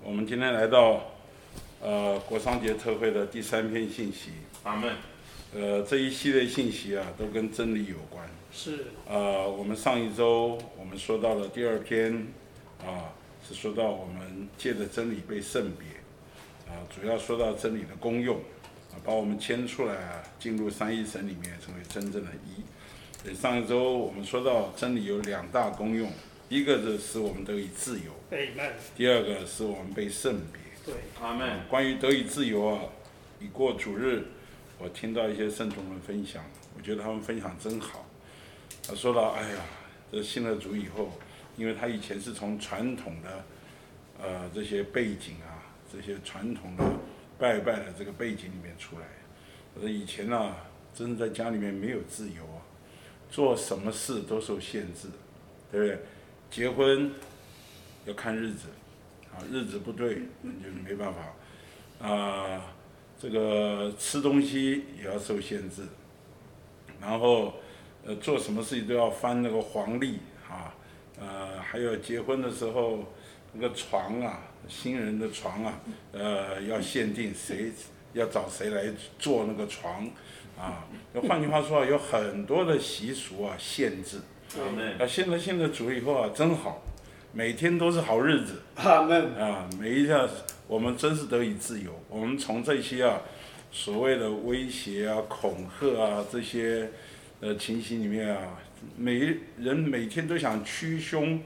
我们今天来到国商节特会的第3篇信息。 阿门。 这一系列信息啊，都跟真理有关。 是。 我们上一周我们说到了第2篇，是说到我们借着真理被圣别，主要说到真理的功用，把我们牵出来进入三一神里面，成为真正的一。所以上一周我们说到真理有2大功用，一个是使我们得以自由，第二个是我们被圣别。 对，阿门。 关于得以自由已过主日，我听到一些圣徒们分享，我觉得他们分享真好。他说到，哎呀，这信了主以后，因为他以前是从传统的这些背景这些传统的拜的这个背景里面出来。他说以前真的在家里面没有自由做什么事都受限制，对不对？结婚要看日子，日子不对你就没办法。这个吃东西也要受限制，然后做什么事情都要翻那个黄历还有结婚的时候那个床新人的床要限定谁要找谁来做那个床换句话说有很多的习俗限制。现在主以后真好，每天都是好日子。每一天我们真是得以自由。我们从这些所谓的威胁恐吓这些情形里面每人每天都想趋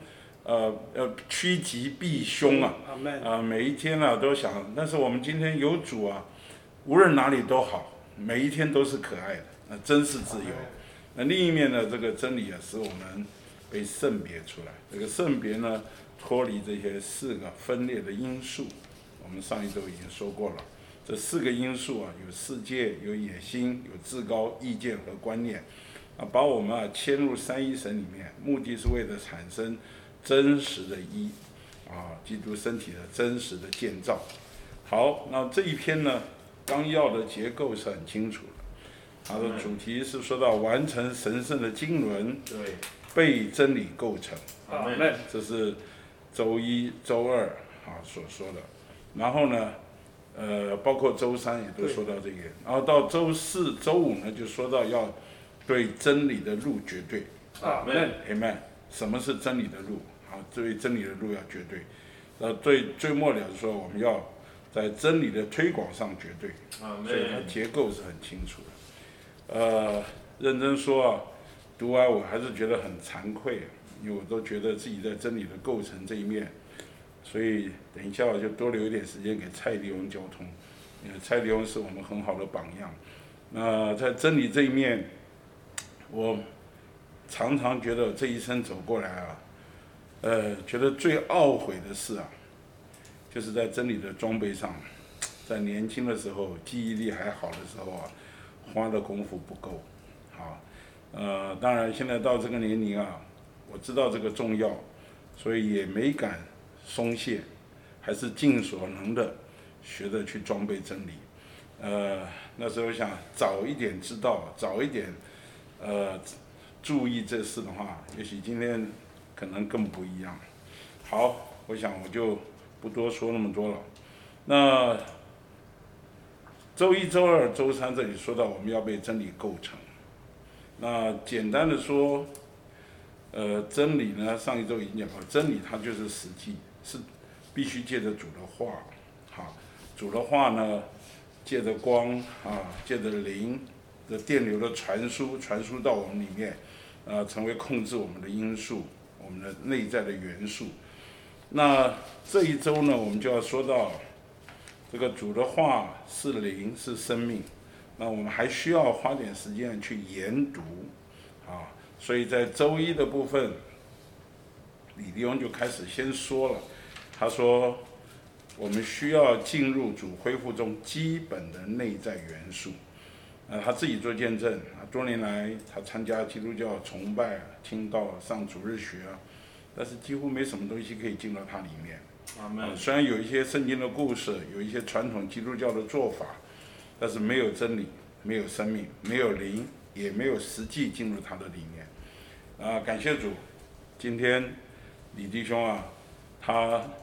吉避凶每一天都想，但是我们今天有主无论哪里都好，每一天都是可爱的，真是自由。那另一面呢，这个真理使我们被圣别出来。这个圣别呢，脱离这些4个分裂的因素。我们上一周已经说过了，这4个因素有世界，有野心，有至高意见和观念把我们牵入三一神里面，目的是为了产生真实的一基督身体的真实的建造。好，那这一篇呢，纲要的结构是很清楚的。它的主题是说到完成神圣的经纶， 对， 被真理构成。这是周1、周2所说的。然后呢，包括周3也都说到这个。然后到周4、周5呢，就说到要对真理的路绝对。Amen。什么是真理的路？对真理的路要绝对。最末了的时候，我们要在真理的推广上绝对。所以它结构是很清楚的。认真说读完我还是觉得很惭愧，因为我都觉得自己在真理的构成这一面，所以等一下我就多留一点时间给蔡丽翁交通，因为蔡丽翁是我们很好的榜样。那在真理这一面，我常常觉得这一生走过来觉得最懊悔的事就是在真理的装备上，在年轻的时候记忆力还好的时候花的功夫不够。当然现在到这个年龄我知道这个重要，所以也没敢松懈，还是尽所能的学着去装备真理。那时候想早一点知道，早一点注意这事的话，也许今天可能更不一样。好，我想我就不多说那么多了。那周1、周2、周3这里说到我们要被真理构成。那简单的说，真理呢，上一周已经讲过，真理它就是实际，是必须借着主的话，主的话呢，借着光借着灵的电流的传输到我们里面，成为控制我们的因素，我们的内在的元素。那这一周呢，我们就要说到这个主的话是灵，是生命。那我们还需要花点时间去研读所以在周1的部分，李弟兄就开始先说了。他说我们需要进入主恢复中基本的内在元素。他自己做见证多年来他参加基督教崇拜、听道、上主日学但是几乎没什么东西可以进到它里面。虽然有一些圣经的故事，有一些传统基督教的做法，但是没有真理，没有生命，没有灵，也没有实际进入它的里面。感谢主，今天李弟兄他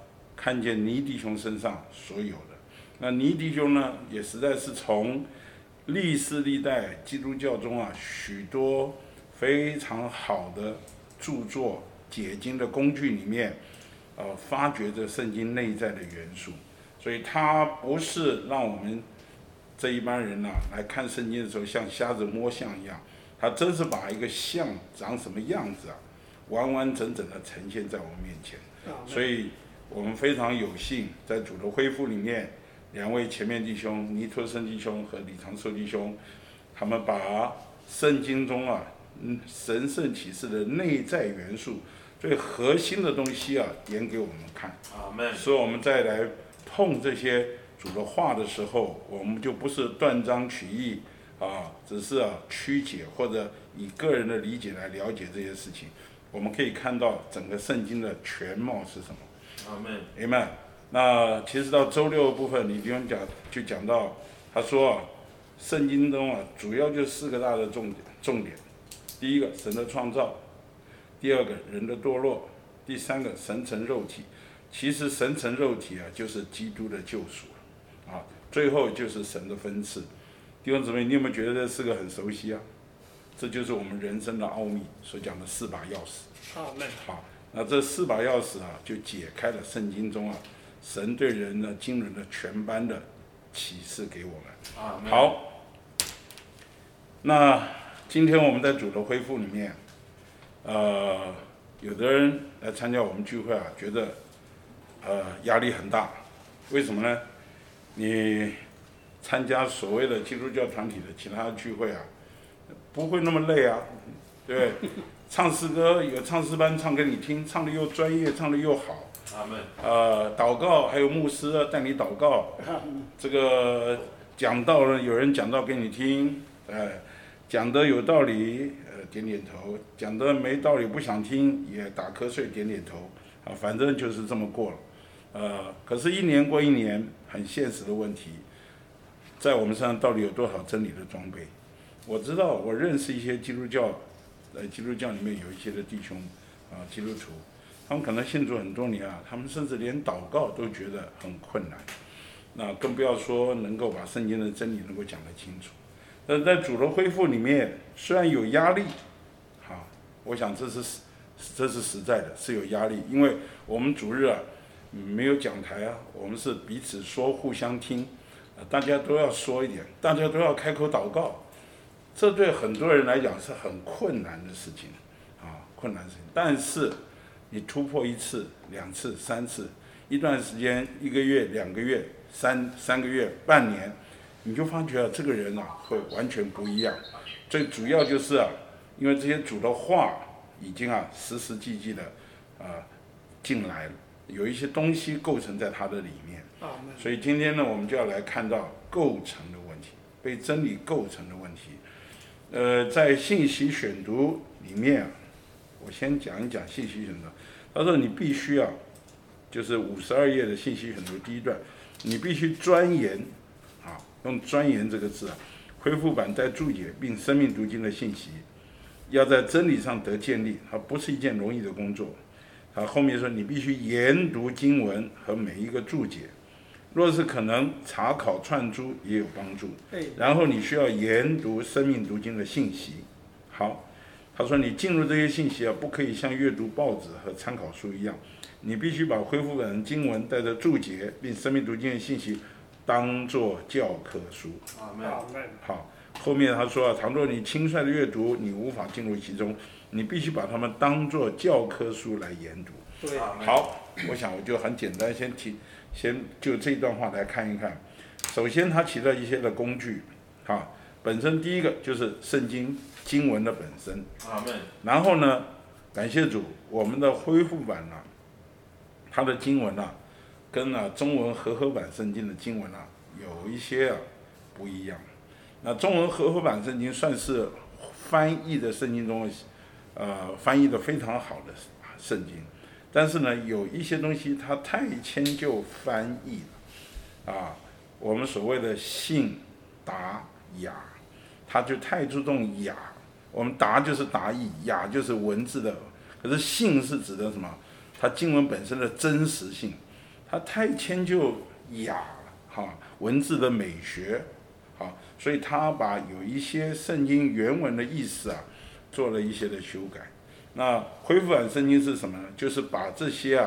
看见尼弟兄身上所有的。那尼弟兄呢，也实在是从历世历代基督教中许多非常好的著作解经的工具里面，发掘着圣经内在的元素。所以它不是让我们这一般人来看圣经的时候像瞎子摸象一样，它真是把一个像长什么样子完完整整的呈现在我们面前。所以我们非常有幸在主的恢复里面，两位前面弟兄尼托生弟兄和李长寿弟兄，他们把圣经中神圣启示的内在元素最核心的东西演给我们看。所以我们再来碰这些主的话的时候，我们就不是断章取义只是曲解或者以个人的理解来了解这些事情。我们可以看到整个圣经的全貌是什么。Amen。那其实到周六的部分，李弟兄就讲到，他说圣经中主要就4个大的重点。第一个，神的创造；第二个，人的堕落；第三个，神成肉体。其实神成肉体就是基督的救赎最后就是神的分赐。弟兄姊妹，你有没有觉得这4个很熟悉这就是我们人生的奥秘所讲的4把钥匙。好，那这4把钥匙就解开了圣经中神对人的惊人的全般的启示给我们。好，那今天我们在主的恢复里面，有的人来参加我们聚会觉得压力很大。为什么呢？你参加所谓的基督教团体的其他的聚会不会那么累对不对？唱诗歌有唱诗班唱给你听，唱的又专业，唱的又好。祷告还有牧师带你祷告。这个讲道呢，有人讲道给你听，讲的有道理，点点头；讲的没道理不想听，也打瞌睡点点头。反正就是这么过了。可是1年过1年，很现实的问题，在我们身上到底有多少真理的装备？我知道，我认识一些基督教里面有一些的弟兄基督徒，他们可能信主很多年他们甚至连祷告都觉得很困难，那更不要说能够把圣经的真理能够讲得清楚。但在主的恢复里面，虽然有压力，我想这是实在的，是有压力，因为我们主日没有讲台我们是彼此说，互相听，大家都要说一点，大家都要开口祷告，这对很多人来讲是很困难的事情困难的事情。但是你突破1次、2次、3次，一段时间，1个月、2个月、3个月、半年，你就发觉这个人会完全不一样。最主要就是因为这些主的话已经实实际际的进来了，有一些东西构成在它的里面。所以今天呢，我们就要来看到构成的问题，被真理构成的问题。在信息选读里面我先讲一讲信息选读。他说你必须就是52页的信息选读第1段，你必须钻研用钻研这个字恢复版带注解并生命读经的信息，要在真理上得建立，它不是一件容易的工作。他后面说你必须研读经文和每一个注解，若是可能查考串珠也有帮助。然后你需要研读生命读经的信息。好，他说你进入这些信息不可以像阅读报纸和参考书一样，你必须把恢复版的经文带着注解并生命读经的信息当作教科书。好，后面他说倘若你轻率的阅读，你无法进入其中，你必须把它们当作教科书来研读。好，我想我就很简单，先就这段话来看一看。首先他提到一些的工具本身第一个就是圣经经文的本身。然后呢，感谢主，我们的恢复版它的经文跟中文和合版圣经的经文有一些不一样。那中文和合版圣经算是翻译的圣经中翻译的非常好的圣经，但是呢，有一些东西它太迁就翻译了我们所谓的信达雅，它就太注重雅。我们达就是达意，雅就是文字的，可是信是指的什么？它经文本身的真实性， 他太迁就雅哈文字的美学，好，所以他把有一些圣经原文的意思啊，做了一些的修改。那恢复版圣经是什么呢？就是把这些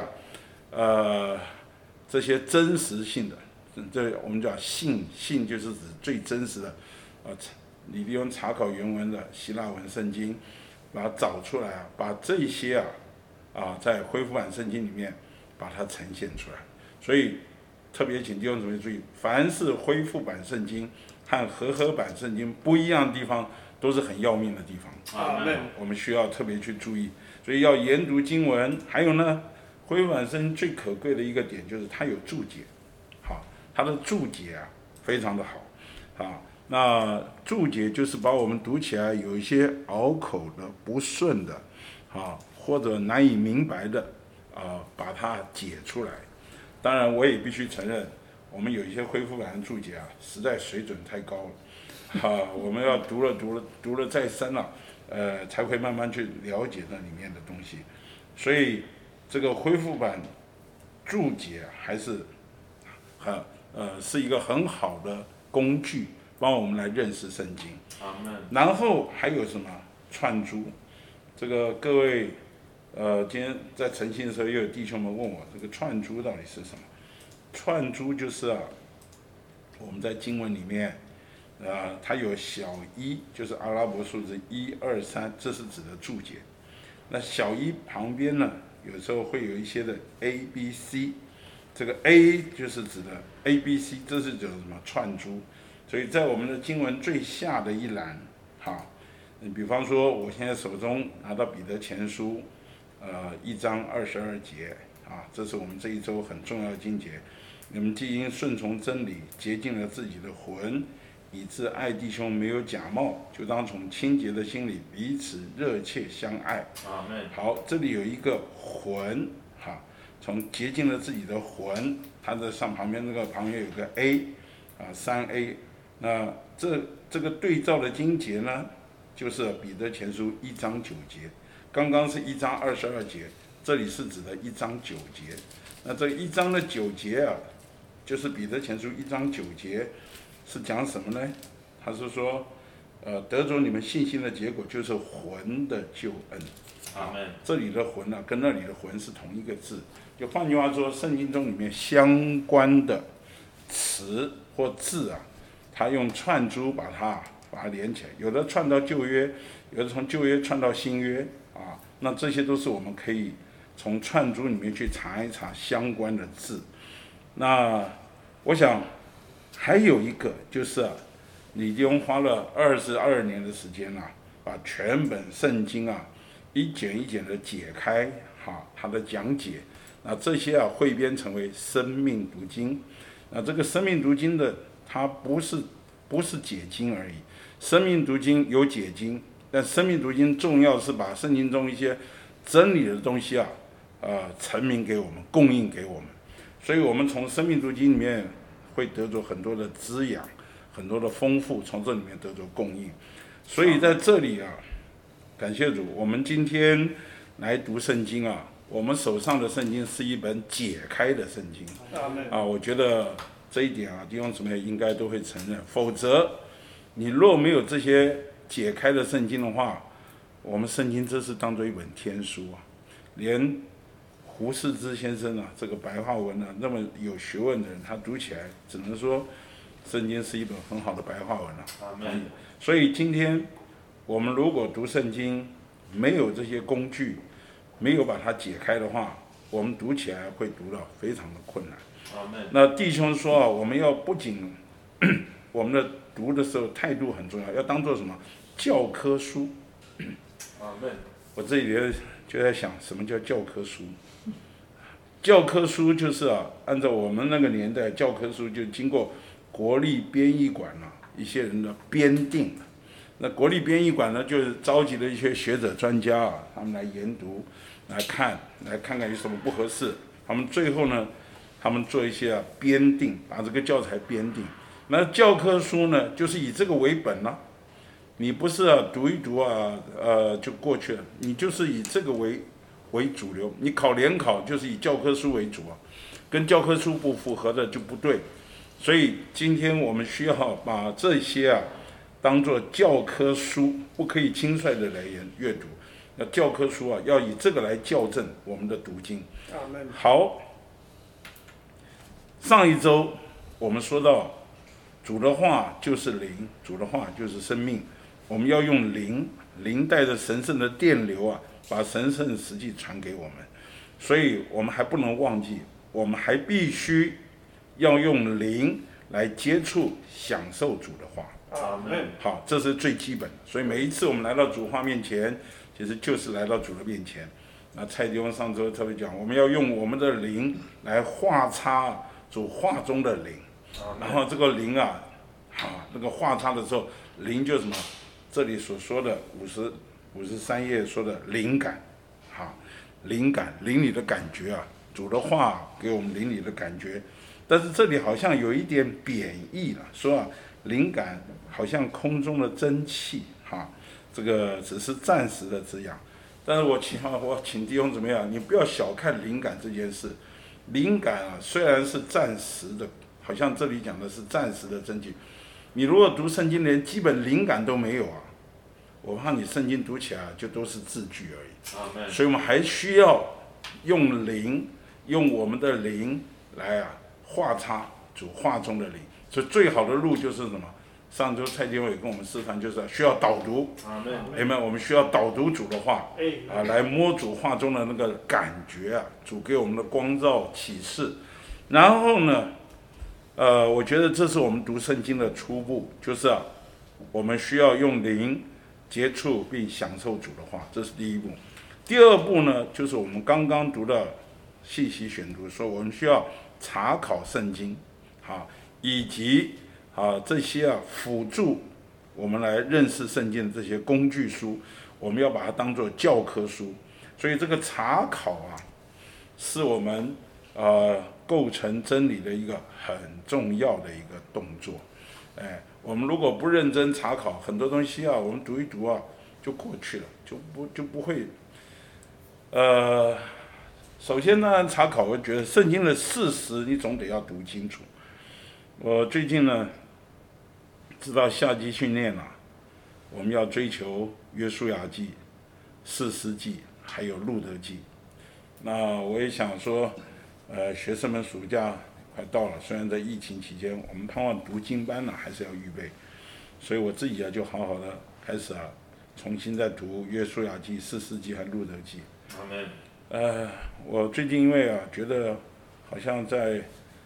这些真实性的，这我们讲信就是指最真实的，你利用查考原文的希腊文圣经，把它找出来啊，把这些在恢复版圣经里面把它呈现出来。所以特别请弟兄姊妹注意，凡是恢复版圣经和和合版圣经不一样的地方，都是很要命的地方。我们需要特别去注意，所以要研读经文。还有呢，恢复版圣经最可贵的一个点就是它有注解，好，它的注解啊非常的好，啊，那注解就是把我们读起来有一些拗口的、不顺的，啊，或者难以明白的，把它解出来。当然，我也必须承认，我们有一些恢复版的注解啊，实在水准太高了，我们要读了再深了，才会慢慢去了解那里面的东西。所以这个恢复版注解还是是一个很好的工具，帮我们来认识圣经。然后还有什么串珠？这个各位，今天在晨星的时候，又有弟兄们问我，这个串珠到底是什么？串珠就是我们在经文里面，它有小一，就是阿拉伯数字1、2、3，这是指的注解。那小一旁边呢，有时候会有一些的 A、B、C， 这个 A 就是指的 A、B、C， 这是指的什么串珠？所以在我们的经文最下的一栏，你比方说，我现在手中拿到彼得前书，1章22节，这是我们这一周很重要的经节。你们既因顺从真理，洁净了自己的魂，以致爱弟兄没有假冒，就当从清洁的心里彼此热切相爱。好，这里有一个魂，从洁净了自己的魂，它的旁边有个 A，3A， 那这个对照的经节呢，就是彼得前书1章9节，刚刚是1章22节，这里是指的1章9节。那这1章的9节啊，就是彼得前书1章9节，是讲什么呢？他是说，得着你们信心的结果就是魂的救恩。这里的魂啊，跟那里的魂是同一个字。就换句话说，圣经中里面相关的词或字啊，他用串珠把它连起来，有的串到旧约，有的从旧约串到新约啊。那这些都是我们可以从串珠里面去查一查相关的字。那我想还有一个就是李弟兄花了22年的时间把全本圣经一卷一卷的解开它的讲解，那这些汇编成为生命读经。那这个生命读经的它不是解经而已，生命读经有解经，但生命读经重要是把圣经中一些真理的东西陈明给我们，供应给我们。所以我们从生命读经里面会得着很多的滋养，很多的丰富，从这里面得着供应。所以在这里感谢主，我们今天来读圣经我们手上的圣经是一本解开的圣经我觉得这一点弟兄姊妹应该都会承认。否则你若没有这些解开的圣经的话，我们圣经这是当作一本天书连胡适之先生这个白话文那么有学问的人，他读起来只能说圣经是一本很好的白话文所以今天我们如果读圣经没有这些工具，没有把它解开的话，我们读起来会读到非常的困难。那弟兄说我们要不仅我们的读的时候态度很重要，要当做什么教科书。我这里就在想，什么叫教科书？教科书就是按照我们那个年代，教科书就经过国立编译馆一些人的编定。那国立编译馆呢，就是召集了一些学者专家他们来研读，来看看有什么不合适。他们最后呢，他们做一些编定，把这个教材编定。那教科书呢，就是以这个为本你不是读一读就过去了，你就是以这个为主流。你考联考就是以教科书为主跟教科书不符合的就不对。所以今天我们需要把这些当作教科书，不可以轻率的来阅读。那教科书要以这个来校正我们的读经。好，上一周我们说到主的话就是灵，主的话就是生命，我们要用灵带着神圣的电流把神圣的实际传给我们。所以我们还不能忘记，我们还必须要用灵来接触享受主的话。好，这是最基本的。所以每一次我们来到主话面前，其实就是来到主的面前。那蔡弟兄上周特别讲，我们要用我们的灵来画插主话中的灵。然后这个灵那个画插的时候，灵就是什么？这里所说的53页说的灵感，灵感，灵里的感觉主的话给我们灵里的感觉。但是这里好像有一点贬义了，说灵感好像空中的真气，这个只是暂时的滋养。但是我请弟兄怎么样？你不要小看灵感这件事。灵感虽然是暂时的，好像这里讲的是暂时的真气。你如果读圣经连基本灵感都没有我怕你圣经读起来就都是字句而已。所以我们还需要用灵，用我们的灵来画插主话中的灵。所以最好的路就是什么？上周蔡弟兄也跟我们示范，就是需要导读。我们需要导读主的话，来摸主话中的那个感觉主给我们的光照启示。然后呢，我觉得这是我们读圣经的初步，就是我们需要用灵接触并享受主的话，这是第一步。第二步呢，就是我们刚刚读的细细选读，说我们需要查考圣经，以及这些辅助我们来认识圣经的这些工具书，我们要把它当作教科书。所以这个查考是我们构成真理的一个很重要的一个动作。我们如果不认真查考，很多东西我们读一读就过去了，就不会。首先呢，查考我觉得圣经的事实你总得要读清楚。我最近呢知道夏季训练我们要追求约书亚记、士师记还有路德记。那我也想说，学生们暑假快到了，虽然在疫情期间，我们盼望读经班还是要预备，所以我自己就好好的开始重新再读约书亚记、士师记和路德记。我最近因为觉得好像在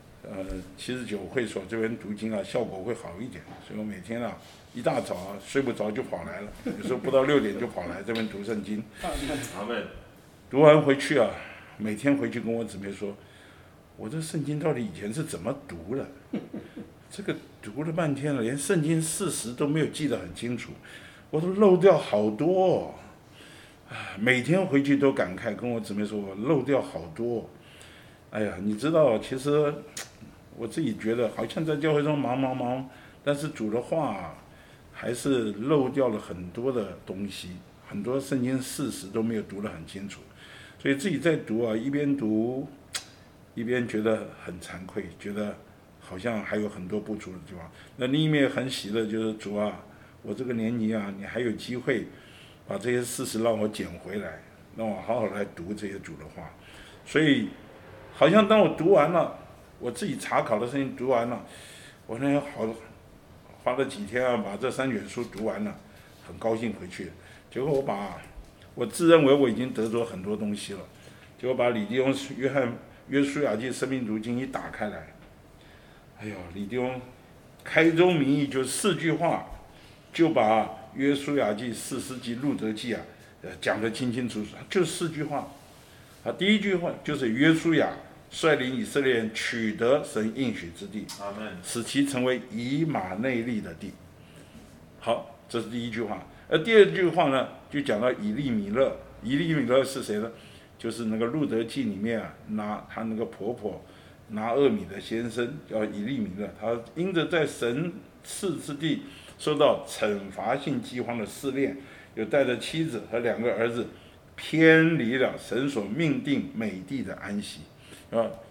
79会所这边读经效果会好一点，所以我每天一大早睡不着就跑来了，有时候不到6点就跑来这边读圣经。读完回去每天回去跟我姊妹说，我这圣经到底以前是怎么读的？这个读了半天了，连圣经事实都没有记得很清楚，我都漏掉好多每天回去都感慨，跟我姊妹说我漏掉好多。你知道，其实我自己觉得好像在教会中忙，但是主的话还是漏掉了很多的东西，很多圣经事实都没有读得很清楚，所以自己在读一边读一边觉得很惭愧，觉得好像还有很多不足的地方。那另一面很喜乐，就是主我这个年纪你还有机会把这些事实让我捡回来，让我好好来读这些主的话。所以好像当我读完了，我自己查考的圣经读完了，我那花了几天把这3卷书读完了，很高兴回去。结果我自认为我已经得着很多东西了，结果把李弟兄约书亚记生命读经一打开来，李弟兄开宗明义就4句话，就把约书亚记、士师记、路德记讲得清清楚楚，就4句话。第一句话就是约书亚率领以色列人取得神应许之地，使其成为以马内利的地。好，这是第一句话。第二句话呢，就讲到以利米勒。以利米勒是谁呢？就是那个路德记里面他那个婆婆拿俄米的先生叫以利米勒，他因着在神赐之地受到惩罚性饥荒的试炼，有带着妻子和2个儿子偏离了神所命定美地的安息。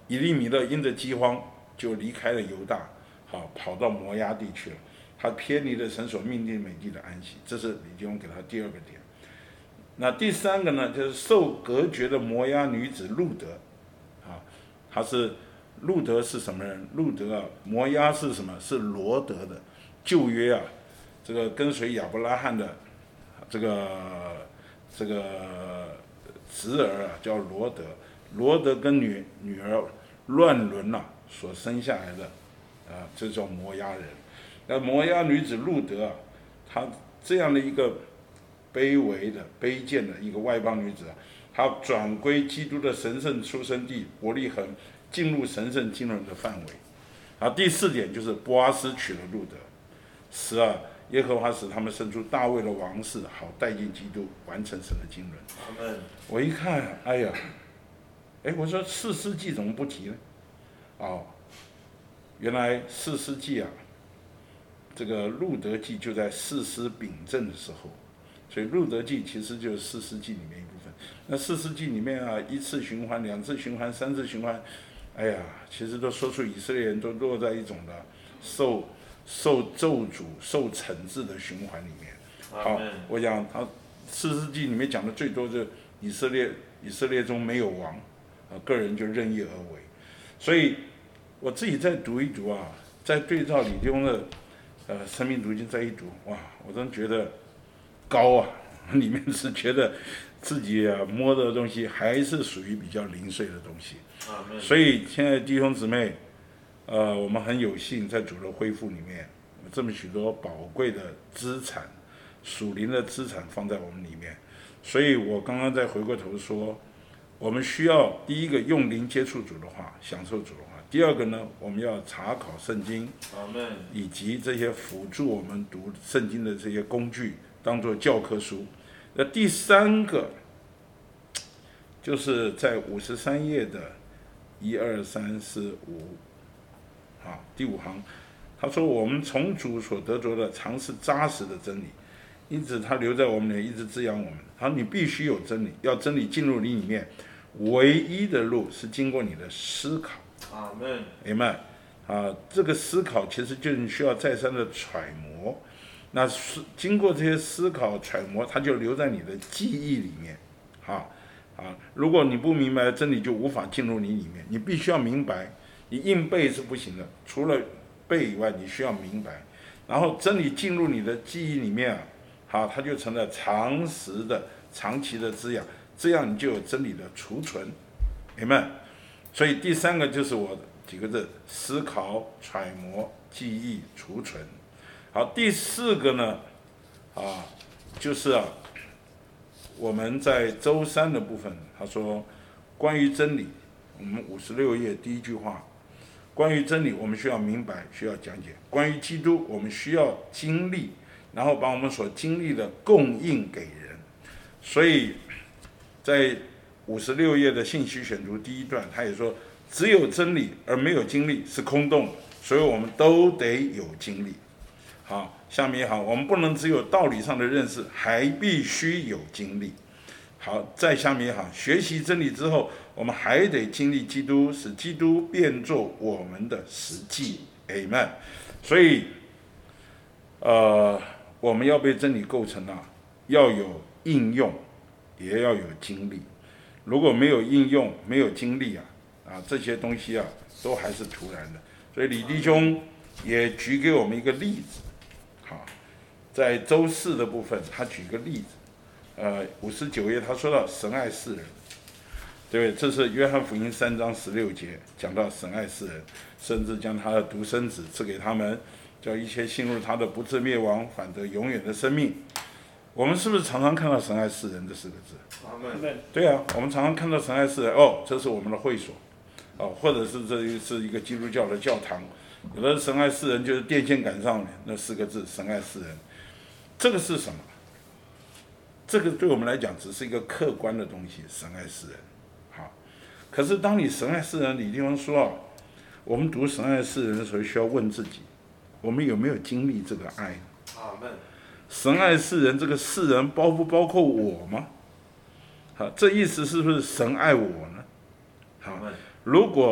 以利米勒因着饥荒就离开了犹大，好，跑到摩押地去了。他偏离了神所命定美地的安息，这是李弟兄给他第二个点。那第三个呢，就是受隔绝的摩押女子路德，啊，她是路德是什么人？路德啊，摩押是什么？是罗德的旧约啊，这个跟随亚伯拉罕的这个侄儿啊，叫罗德。罗德跟女儿乱伦啊所生下来的啊，这叫摩押人。那摩押女子路德啊，她这样的一个卑微的、卑贱的一个外邦女子啊，她转归基督的神圣出生地伯利恒，进入神圣经纶的范围。啊，第四点就是波阿斯娶了路德，使耶和华使他们生出大卫的王室，好带进基督，完成神的经纶。我一看，哎呀，我说士师记怎么不提呢？哦，原来士师记啊，这个路德记就在士师秉政的时候，所以路德记其实就是士师记里面一部分。那士师记里面啊，一次循环、两次循环、三次循环，哎呀，其实都说出以色列人都落在一种的受咒诅、受惩治的循环里面。好，我讲他士师记里面讲的最多就是以色列中没有王，个人就任意而为。所以我自己再读一读啊，再对照李弟兄的生命读经再一读，哇，我真觉得高啊，里面是觉得自己摸的东西还是属于比较零碎的东西。所以现在弟兄姊妹，我们很有幸在主的恢复里面，这么许多宝贵的资产，属灵的资产放在我们里面。所以我刚刚再回过头说，我们需要第一个用灵接触主的话，享受主的话。第二个呢，我们要查考圣经，以及这些辅助我们读圣经的这些工具，当作教科书。那第三个，就是在53页的1、2、3、4、5，第5行，他说我们从主所得着的常是扎实的真理，因此他留在我们里，一直滋养我们。他说你必须有真理，要真理进入你里面，唯一的路是经过你的思考。阿们。这个思考其实就是需要再三的揣摩。那经过这些思考揣摩，它就留在你的记忆里面。如果你不明白真理，就无法进入你里面。你必须要明白，你硬背是不行的，除了背以外，你需要明白。然后真理进入你的记忆里面它就成了长期的滋养，这样你就有真理的储存。Amen。所以第三个就是我几个字：思考、揣摩、记忆、储存。好，第四个呢，就是我们在周3的部分，他说关于真理，我们56页第一句话，关于真理我们需要明白，需要讲解；关于基督我们需要经历，然后把我们所经历的供应给人。所以在56页的信息选读第1段，他也说，只有真理而没有经历是空洞的，所以我们都得有经历。好，下面我们不能只有道理上的认识，还必须有经历。好，再下面学习真理之后，我们还得经历基督，使基督变作我们的实际。Amen。所以，我们要被真理构成要有应用，也要有经历。如果没有应用，没有经历这些东西都还是徒然的。所以李弟兄也举给我们一个例子。在周4的部分，他举个例子，59页他说到神爱世人，对，这是约翰福音3章16节讲到神爱世人，甚至将他的独生子赐给他们，叫一切信入他的不至灭亡，反得永远的生命。我们是不是常常看到神爱世人这4个字？对啊，我们常常看到神爱世人，这是我们的会所，或者是这是一个基督教的教堂。有的神爱世人就是电线杆上那4个字，神爱世人。这个是什么？这个对我们来讲只是一个客观的东西，神爱世人。可是当你神爱世人，李弟兄说我们读神爱世人的时候，需要问自己，我们有没有经历这个爱？神爱世人，这个世人包不包括我吗？这意思是不是神爱我呢？如果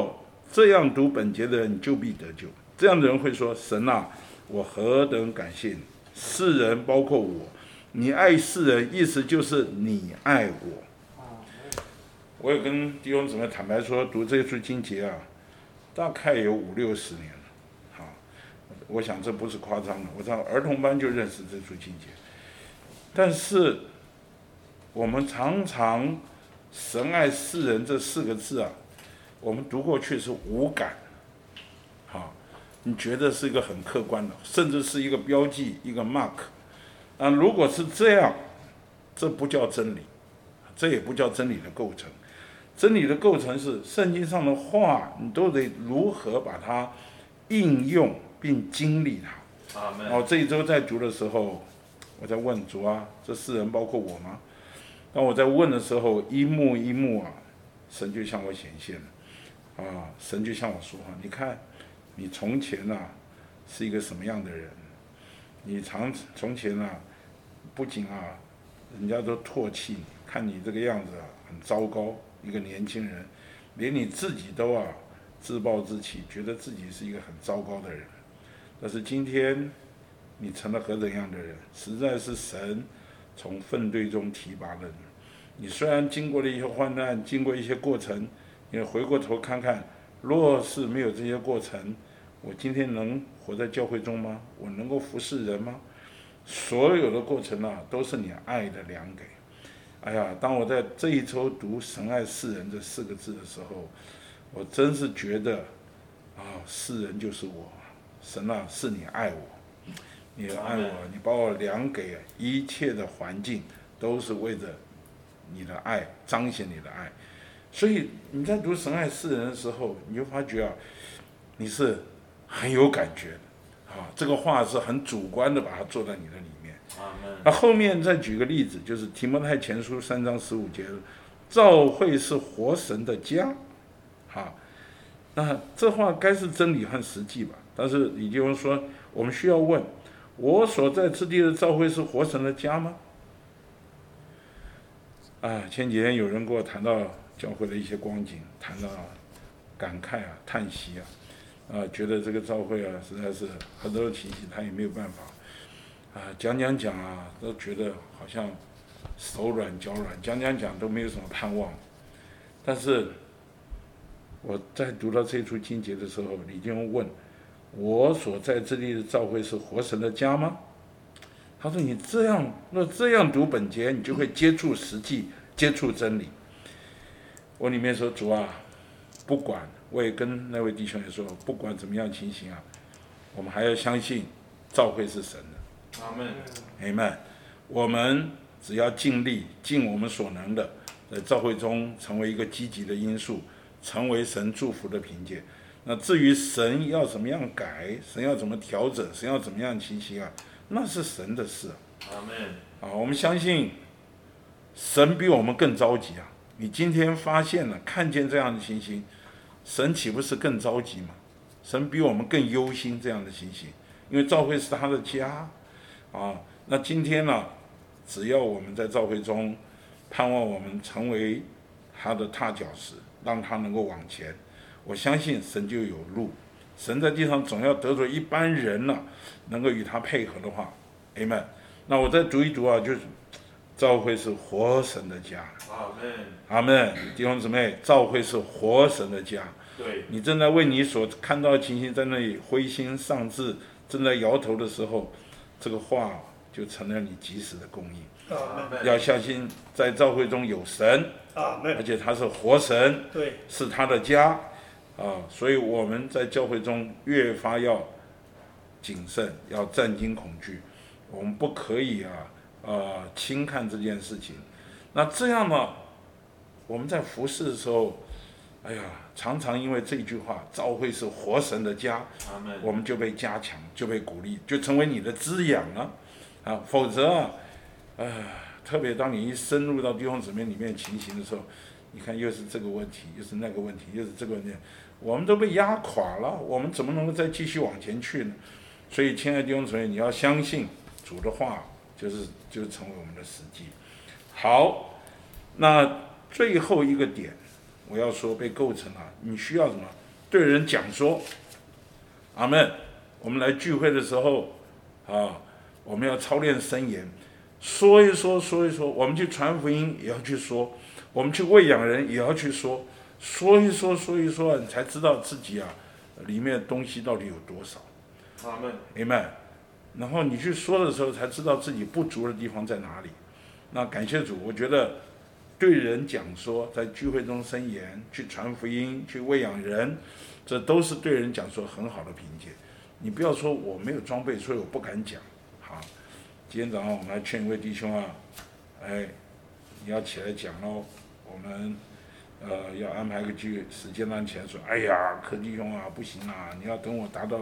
这样读本节的人，你就必得救。这样的人会说：神啊，我何等感谢你！世人包括我，你爱世人，意思就是你爱我。我也跟弟兄姊妹坦白说，读这处经节啊，大概有50-60年了。我想这不是夸张的。我在儿童班就认识这处经节，但是我们常常“神爱世人”这4个字啊，我们读过去是无感。你觉得是一个很客观的，甚至是一个标记，一个 mark。如果是这样，这不叫真理，这也不叫真理的构成。真理的构成是圣经上的话，你都得如何把它应用并经历它。然后这一周在读的时候，我在问主啊，这世人包括我吗？当我在问的时候，一幕一幕啊，神就向我显现了。神就向我说话，你看，你从前啊是一个什么样的人？你从前啊，不仅啊，人家都唾弃你，看你这个样子啊很糟糕，一个年轻人，连你自己都啊自暴自弃，觉得自己是一个很糟糕的人。但是今天你成了何等样的人？实在是神从粪堆中提拔了你。你虽然经过了一些患难，经过一些过程，你回过头看看，若是没有这些过程，我今天能活在教会中吗？我能够服侍人吗？所有的过程啊，都是你爱的粮给。哎呀，当我在这一周读"神爱世人"这4个字的时候，我真是觉得世人就是我。神啊，是你爱我，你爱我，你把我粮给，一切的环境都是为着你的爱，彰显你的爱。所以你在读"神爱世人"的时候，你就发觉啊，你是很有感觉的。这个话是很主观的，把它做在你的里面。那后面再举个例子，就是提摩太前书3章15节，教会是活神的家。那这话该是真理和实际吧？但是李弟兄说，我们需要问：我所在之地的教会是活神的家吗？前几天有人跟我谈到教会的一些光景，谈到感慨啊、叹息啊，觉得这个教会啊，实在是很多的情形他也没有办法。讲啊，都觉得好像手软脚软，讲都没有什么盼望。但是我在读到这处经节的时候，李弟兄问：我所在之地的教会是活神的家吗？他说：你若这样读本节，你就会接触实际，接触真理。我里面说：主啊，不管，我也跟那位弟兄也说，不管怎么样情形啊，我们还要相信教会是神的。 阿们。 阿们。我们只要尽力，尽我们所能的，在教会中成为一个积极的因素，成为神祝福的凭借。那至于神要怎么样改，神要怎么调整，神要怎么样情形啊，那是神的事。 阿们。 我们相信神比我们更着急啊！你今天发现了、看见这样的情形，神岂不是更着急吗？神比我们更忧心这样的情形，因为教会是他的家那今天呢，只要我们在教会中盼望我们成为他的踏脚石，让他能够往前，我相信神就有路。神在地上总要得着一般人能够与他配合的话。 Amen。 那我再读一读就是教会是活神的家。 阿们。 阿们。弟兄姊妹，教会是活神的家。 对。你正在为你所看到的情形在那里灰心丧志，正在摇头的时候，这个话就成了你及时的供应。要相信在教会中有神，而且他是活神， 对， 是他的家所以我们在教会中越发要谨慎，要战惊恐惧，我们不可以轻看这件事情。那这样呢，我们在服事的时候，常常因为这句话，教会是活神的家，我们就被加强，就被鼓励，就成为你的滋养了否则特别当你一深入到弟兄姊妹里面情形的时候，你看又是这个问题，又是那个问题，又是这个问题，我们都被压垮了，我们怎么能够再继续往前去呢？所以亲爱的弟兄姊妹，你要相信主的话，就是成为我们的实际。好，那最后一个点我要说被构成了，你需要什么？ 对人讲说。阿们。我们来聚会的时候啊，我们要操练箴言，说一说。我们去传福音也要去说，我们去喂养人也要去说，说一说，你才知道自己里面的东西到底有多少。 阿们。 Amen。然后你去说的时候，才知道自己不足的地方在哪里。那感谢主，我觉得对人讲说，在聚会中箴言，去传福音，去喂养人，这都是对人讲说很好的凭借。你不要说我没有装备，所以我不敢讲。好，今天早上我们来劝一位弟兄你要起来讲喽。我们要安排个时间让起来说，哎呀，柯弟兄不行你要等我达到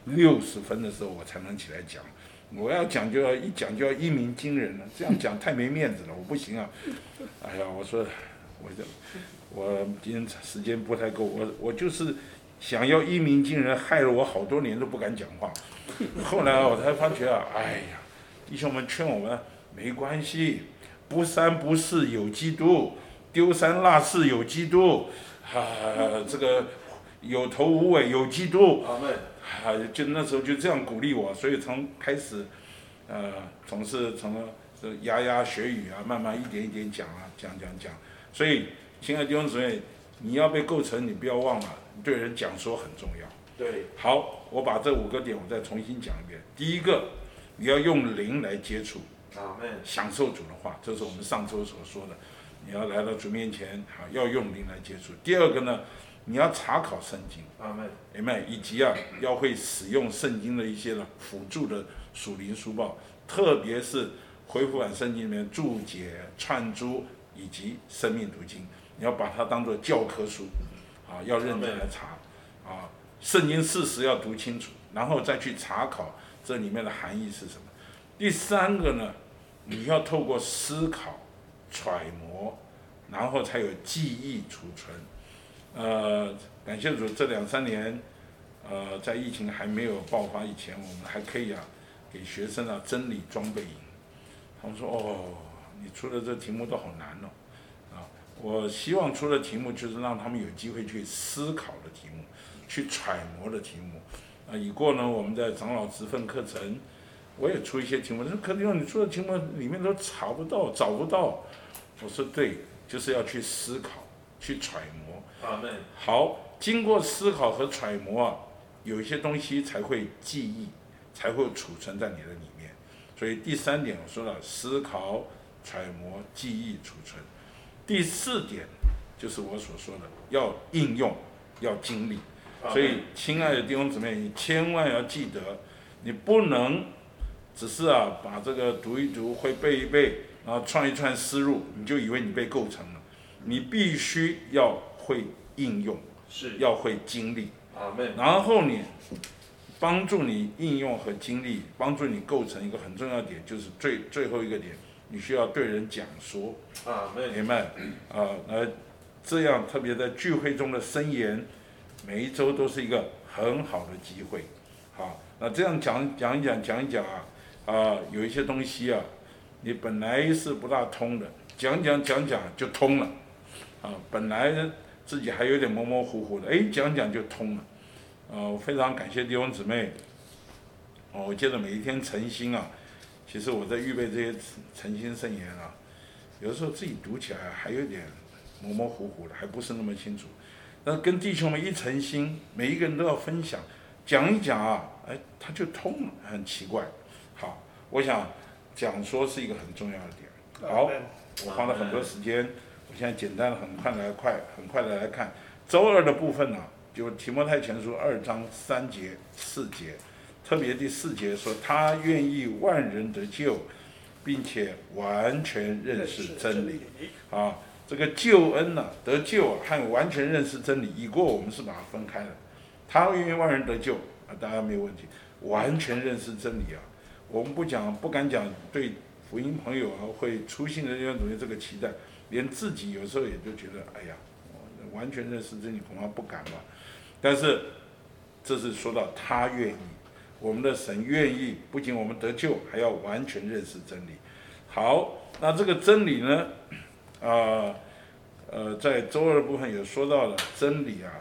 60分的时候我才能起来讲。我要讲就要一鸣惊人了，这样讲太没面子了，我不行啊。哎呀，我说我今天时间不太够，我就是想要一鸣惊人，害了我好多年都不敢讲话。后来我才发觉哎呀，弟兄们劝我们没关系，不三不四有基督，丢三落四有基督，这个有头无尾有基督。 阿们。 就那时候就这样鼓励我，所以从开始，总是从牙学语慢慢一点一点讲。所以，亲爱的弟兄姊妹，你要被构成，你不要忘了，对人讲说很重要。 对。 好，我把这5个点我再重新讲一遍。第一个，你要用灵来接触， 阿们， 享受主的话，这是我们上周所说的。你要来到主面前，要用灵来接触。第二个呢，你要查考圣经， 阿们， 阿们，以及要会使用圣经的一些辅助的属灵书报，特别是恢复版圣经里面注解、串珠以及生命读经，你要把它当作教科书，要认真来查，圣经事实要读清楚，然后再去查考这里面的含义是什么。第三个呢，你要透过思考、揣摩，然后才有记忆储存。感谢主，这2-3年，在疫情还没有爆发以前，我们还可以给学生真理装备营。他们说你出的这题目都好难哦，我希望出的题目就是让他们有机会去思考的题目，去揣摩的题目。已过呢，我们在长老职分课程，我也出一些题目。他说柯弟兄，你出的题目里面都找不到。我说对，就是要去思考，去揣摩。 阿们。 好，经过思考和揣摩有一些东西才会记忆，才会储存在你的里面。所以第3点我说了，思考、揣摩、记忆、储存。第4点就是我所说的，要应用，要经历。所以，亲爱的弟兄姊妹，你千万要记得，你不能只是把这个读一读，会背一背，然后串一串思路，你就以为你被构成了。你必须要会应用，要会经历。 阿们。 然后你帮助你应用和经历，帮助你构成一个很重要的点，就是最后一个点，你需要对人讲说。 阿们。 明白？这样特别在聚会中的箴言，每一周都是一个很好的机会。好，那这样讲一讲有一些东西你本来是不大通的，讲就通了。本来自己还有点模模糊糊的，讲就通了。我非常感谢弟兄姊妹。我接着每一天晨星其实我在预备这些晨星圣言有的时候自己读起来还有点模模糊糊的，还不是那么清楚。但是跟弟兄们一晨星，每一个人都要分享，讲一讲他就通了，很奇怪。好，我想讲说是一个很重要的点。好，我花了很多时间，我现在简单的很快的来看周2的部分就提摩太前书2章3节4节，特别第4节说他愿意万人得救，并且完全认识真理。这个救恩得救和完全认识真理，已过我们是把它分开了。他愿意万人得救大家没有问题。完全认识真理我们不敢讲对福音朋友会出信的弟兄姊妹这个期待，连自己有时候也就觉得完全认识真理恐怕不敢吧。但是这是说到他愿意，我们的神愿意，不仅我们得救，还要完全认识真理。好，那这个真理呢在周2的部分有说到了真理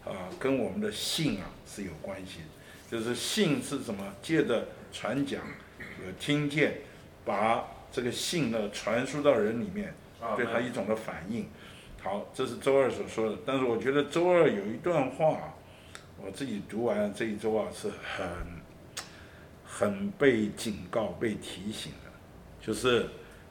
跟我们的信是有关系的。就是信是什么？借着传讲，有听见，把这个信呢传输到人里面，对他一种的反应。好，这是周二所说的。但是我觉得周二有一段话，我自己读完这一周是很被警告、被提醒的，就是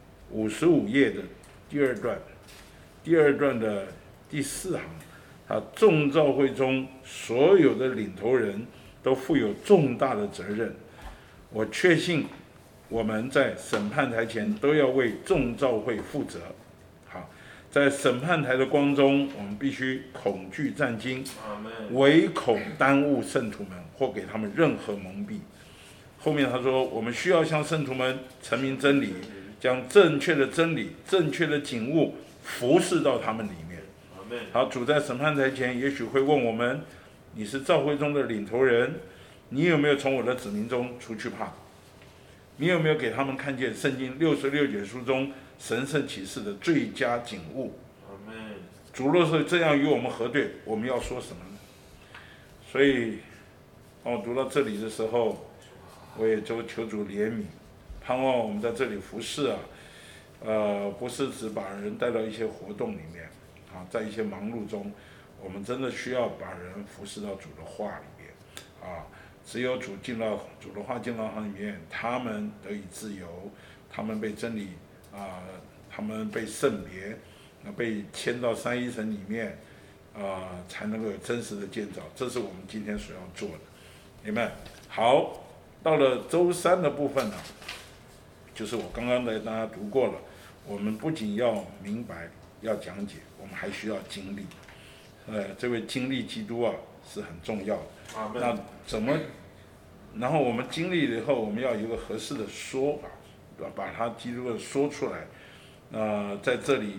55页的第二段的第4行，众召会中所有的领头人都负有重大的责任。我确信我们在审判台前都要为众召会负责。好，在审判台的光中，我们必须恐惧战惊，唯恐耽误圣徒们或给他们任何蒙蔽。后面他说，我们需要向圣徒们陈明真理，将正确的真理、正确的景物服侍到他们里面。好，主在审判台前也许会问我们，你是召会中的领头人，你有没有从我的子民中除去怕？你有没有给他们看见圣经66卷书中神圣启示的最佳景物？主若是这样与我们核对，我们要说什么呢？所以当我读到这里的时候，我也求主怜悯，盼望我们在这里服侍不是只把人带到一些活动里面在一些忙碌中，我们真的需要把人服侍到主的话里面只有主进到主的话进到他里面，他们得以自由，他们被真理他们被圣别，被迁到三一神里面才能够有真实的建造。这是我们今天所要做的，明白？好，到了周3的部分就是我刚刚来大家读过了。我们不仅要明白要讲解，我们还需要经历。这位经历基督是很重要的。那怎么？然后我们经历了以后，我们要有一个合适的说法，把它基督的说出来。在这里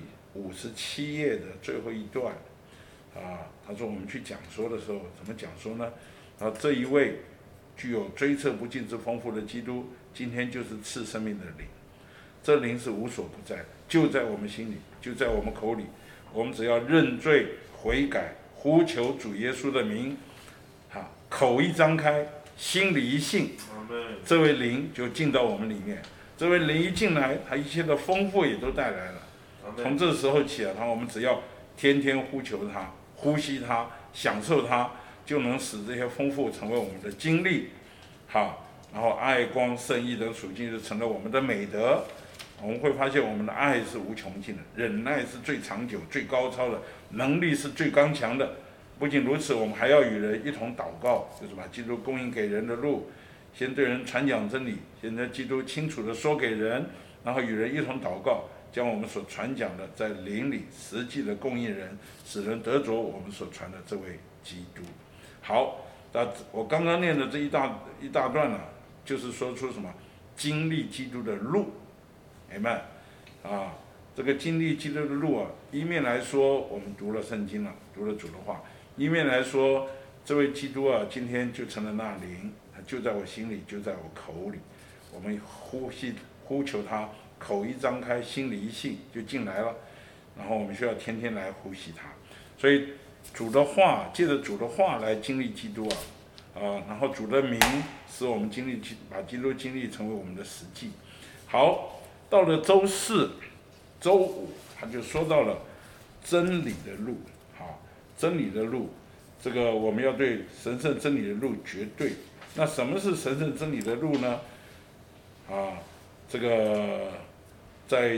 57页的最后一段他说我们去讲说的时候怎么讲说呢？这一位具有追测不尽之丰富的基督，今天就是赐生命的灵。这灵是无所不在，就在我们心里，就在我们口里。我们只要认罪悔改，呼求主耶稣的名，口一张开，心里一信，这位灵就进到我们里面。这位灵一进来，他一切的丰富也都带来了。从这时候起我们只要天天呼求他，呼吸他，享受他，就能使这些丰富成为我们的经历。然后爱光圣义的属性就成了我们的美德。我们会发现我们的爱是无穷尽的，忍耐是最长久最高超的，能力是最刚强的。不仅如此，我们还要与人一同祷告，就是把基督供应给人的路，先对人传讲真理，先将基督清楚地说给人，然后与人一同祷告，将我们所传讲的在灵里实际的供应人，使人得着我们所传的这位基督。好，那我刚刚念的这一大段就是说出什么？经历基督的路。Amen 这个经历基督的路一面来说我们读了圣经了，读了主的话，一面来说这位基督今天就成了那灵，他就在我心里，就在我口里。我们呼求他，口一张开，心里一信，就进来了。然后我们需要天天来呼吸他。所以主的话，借着主的话来经历基督然后主的名使我们把基督经历成为我们的实际。好，到了周4、周5，他就说到了真理的路。真理的路，这个我们要对神圣真理的路绝对。那什么是神圣真理的路呢？这个在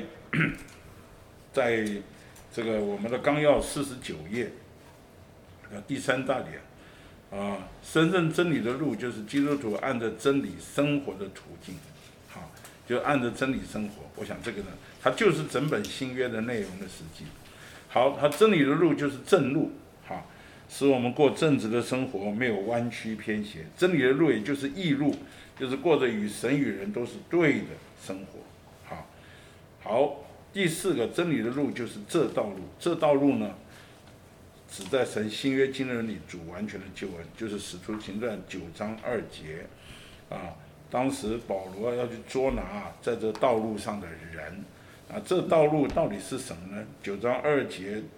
这个我们的纲要49页，第3大点神圣真理的路就是基督徒按着真理生活的途径。就按着真理生活，我想这个呢，它就是整本新约的内容的实际。好，它真理的路就是正路，使我们过正直的生活，没有弯曲偏斜。真理的路也就是义路，就是过着与神与人都是对的生活。好，第4个真理的路就是这道路。这道路呢，只在神新约经纶里主完全的救恩，就是使徒行传9章2节当时保罗要去捉拿在这道路上的人这道路到底是什么呢？9章2节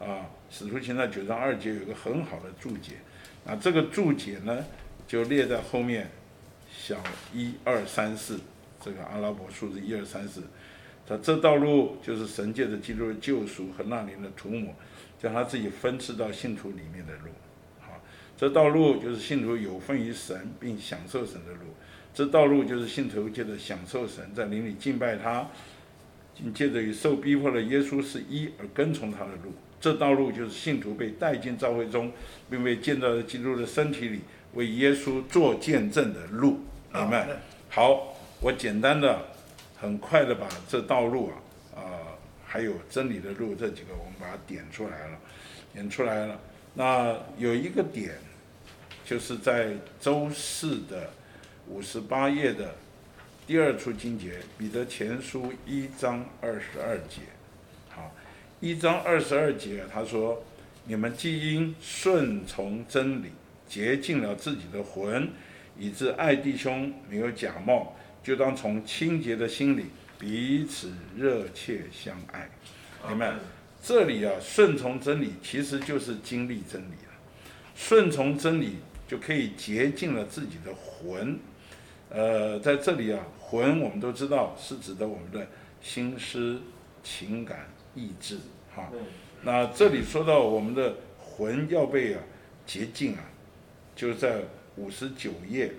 使徒行传9章2节有个很好的注解，这个注解呢就列在后面，小1234这个阿拉伯数字1234，这道路就是神借着基督的救赎和那灵的涂抹，将他自己分赐到信徒里面的路。这道路就是信徒有份于神并享受神的路，这道路就是信徒借着享受神，在灵里敬拜他，借着与受逼迫的耶稣是一而跟从他的路。这道路就是信徒被带进教会中，并被建造在基督的身体里，为耶稣做见证的路。明白？好，我简单的、很快的把这道路还有真理的路这几个我们把它点出来了。那有一个点，就是在周4的58页的第2处经节，彼得前书1章22节。好，1章22节他说：“你们既因顺从真理，洁净了自己的魂，以致爱弟兄没有假冒，就当从清洁的心里彼此热切相爱。”明白？这里顺从真理其实就是经历真理了。顺从真理就可以洁净了自己的魂。在这里魂我们都知道是指的我们的心思、情感、意志。那这里说到我们的魂要被洁净就在59页